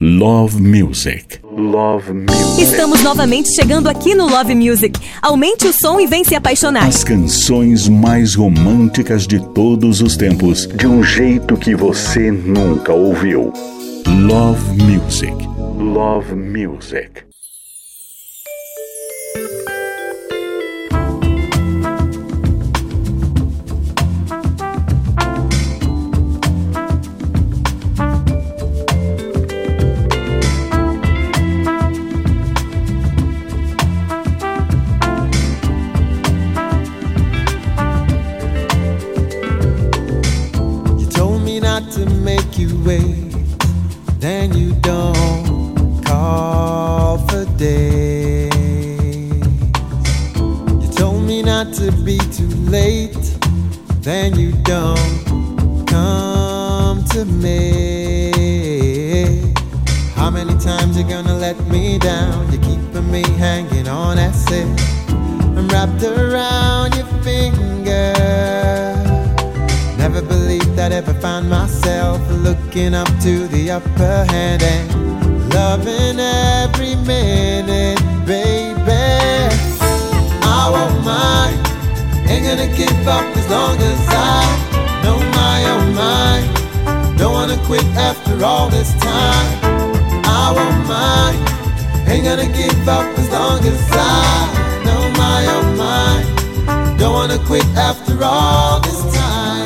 Love Music. Love Music. Estamos novamente chegando aqui no Love Music. Aumente o som e vem se apaixonar. As canções mais românticas de todos os tempos, de um jeito que você nunca ouviu. Love Music. Love Music. To make you wait, then you don't call for days. You told me not to be too late, then you don't come to me. How many times you gonna let me down? You're keeping me hanging on, that's it. I'm wrapped around your finger. Never believed I'd ever find myself looking up to the upper hand and loving every minute, baby. I won't mind, ain't gonna give up as long as I know my own mind. Don't wanna quit after all this time. I won't mind, ain't gonna give up as long as I know my own mind. Don't wanna quit after all this time.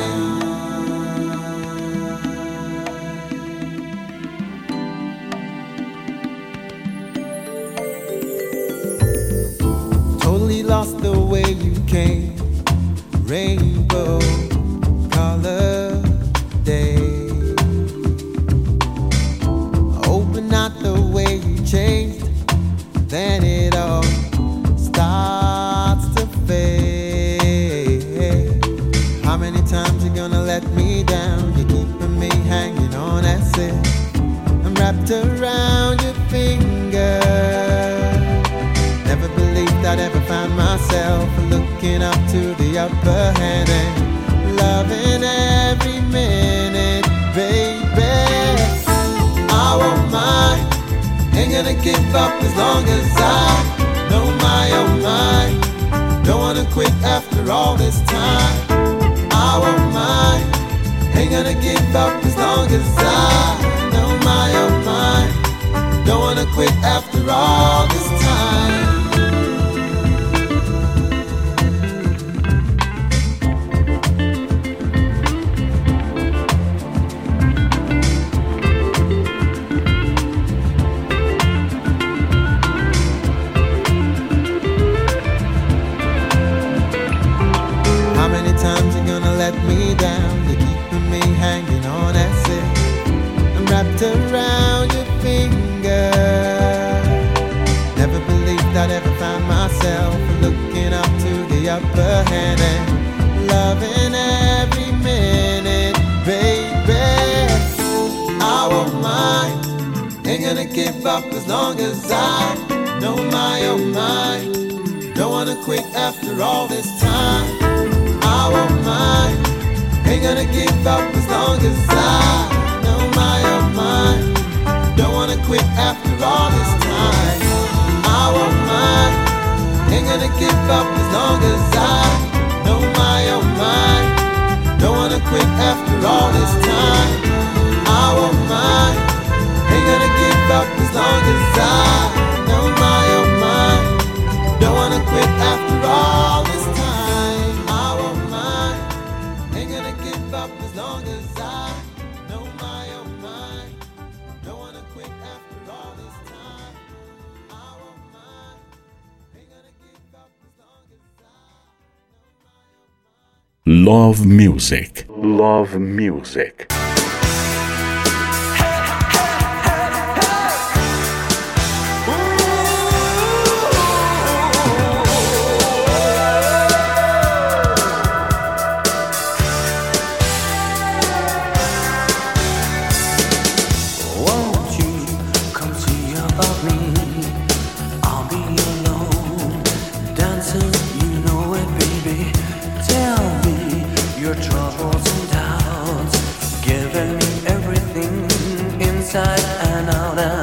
Lost the way you came, rainbow color day. Open not the way you changed, then it all starts to fade. How many times you gonna let me down? You're keeping me hanging on, that's it. I'm wrapped around your finger. Never believed I'd ever find myself looking up to the upper hand and loving every minute, baby. I won't mind, ain't gonna give up as long as I know my own mind. Don't wanna quit after all this time. I won't mind, ain't gonna give up as long as I know my own mind. Don't wanna quit after all this time. Let me down, you're keeping me hanging on, that's it. I'm wrapped around your finger. Never believed I'd ever find myself looking up to the upper hand and loving every minute, baby. I won't mind, ain't gonna give up as long as I know my own mind. Don't wanna quit after all this time. I won't mind, ain't gonna give up as long as I know my own mind. Don't wanna quit after all this time. I won't mind, ain't gonna give up as long as I know my own mind. Don't wanna quit after all this time. I won't mind, ain't gonna give up as long as I know my own mind. Don't wanna quit after all this time. As long as I know my own mind, don't wanna quit after all this time. I won't mind, ain't gonna give up as long as I know my own mind. Love Music. Love Music. Troubles and doubts, giving me everything inside and out.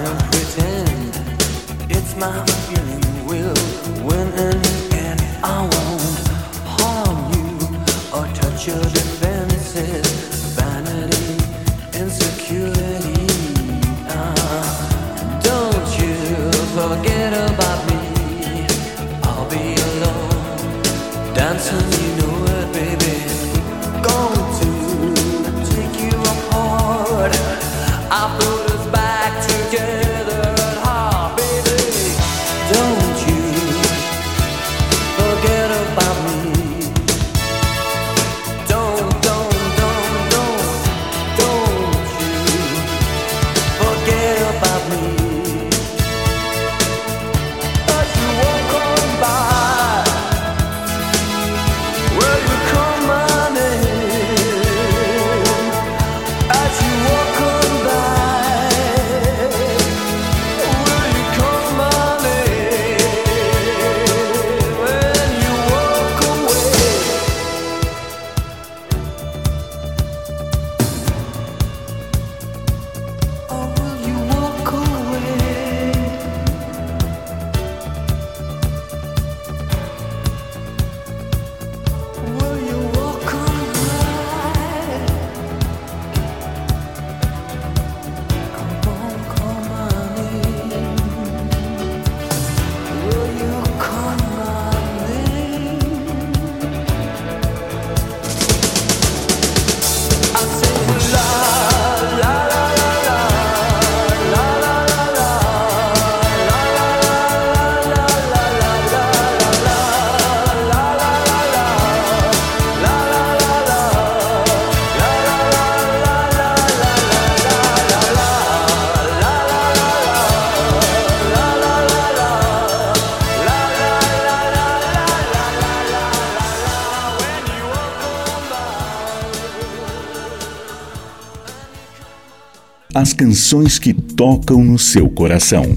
As canções que tocam no seu coração.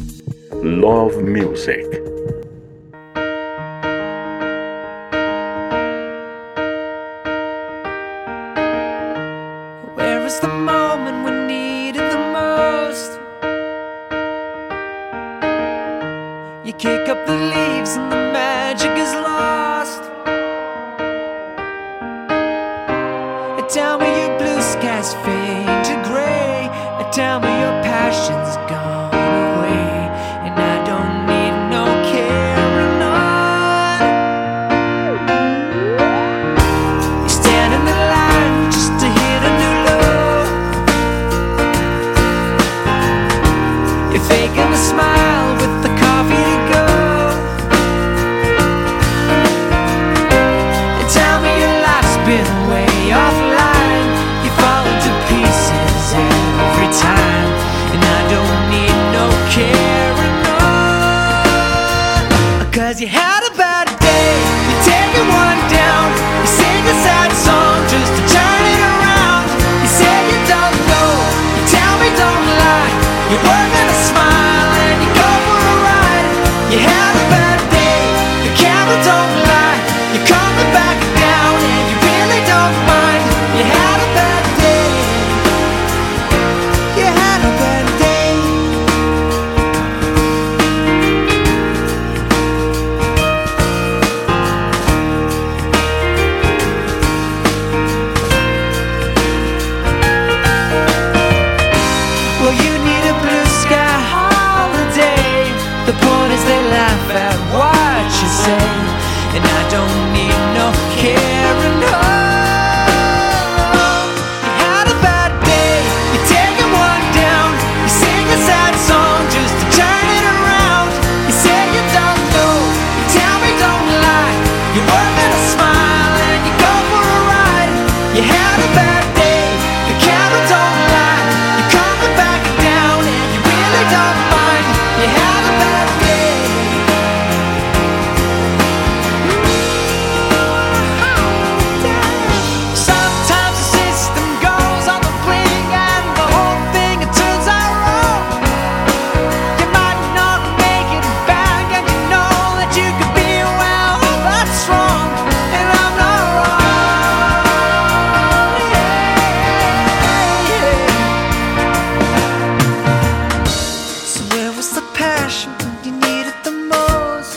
Love Music. Where is the moment we needed the most? You kick up the leaves and the magic is lost. Tell me your blue skies fade to gray. Tell me your passion's gone away, and I don't need no carrying on. You stand in the line just to hit a new low. You're faking a smile with the coffee to go. And tell me your life's been way offline. You fall into pieces every time, and I don't need no carrying on. Cause you had a bad day, you take it one down. You sing a sad song just to turn it around. You say you don't know, you tell me don't lie. You work on a smile and you go for a ride. You had a bad day, the camera don't lie. You're coming back down and you really don't mind. You had a bad day, you had a bad day. passion when you need it the most.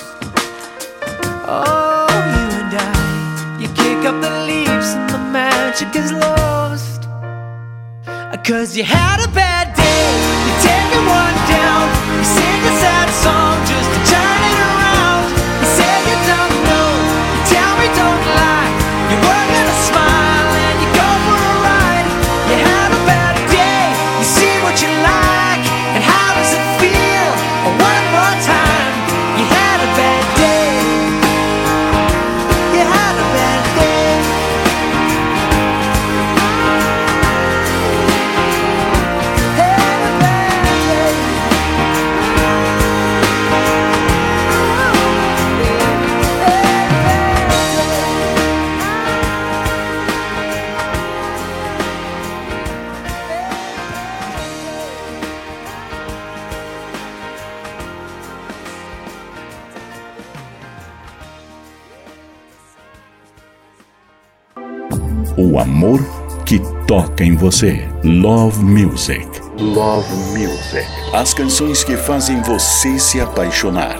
Oh, you and I, you kick up the leaves and the magic is lost. 'Cause you had a bad day, you take one down, you sing a sad song just to turn it around. You say you don't know, you tell me don't lie, you work on a smile and you go for a ride. You had a bad day, you see what you like, and how does it feel? One more time, you had a bad day. You had a bad day. O amor que toca em você. Love Music. Love Music. As canções que fazem você se apaixonar.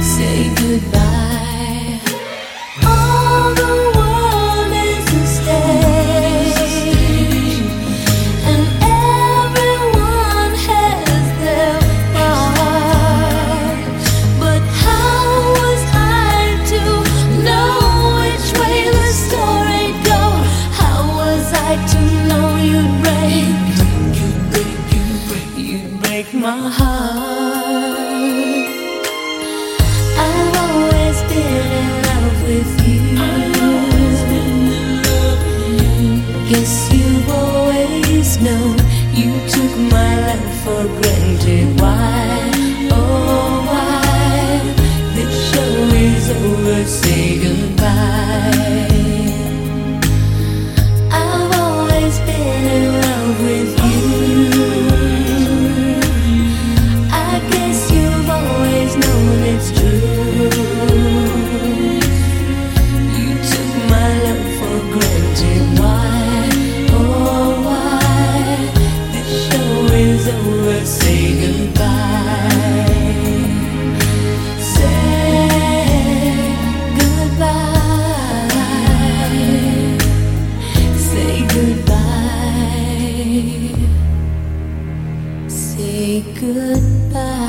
All the world is a stage. guess you've always known you took my love for granted. Why, oh why? This show is over, say goodbye. I've always been in love with you. I guess you've always known it's true. You took my love for granted. Why, oh why? This show is over, say goodbye. Say goodbye. Say goodbye. Say goodbye.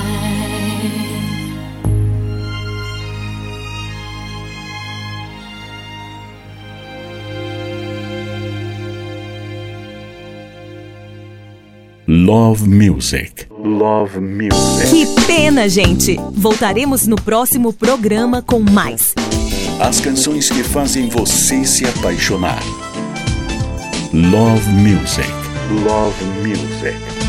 Love Music. Love Music. Que pena, gente! Voltaremos no próximo programa com mais. As canções que fazem você se apaixonar. Love Music. Love Music.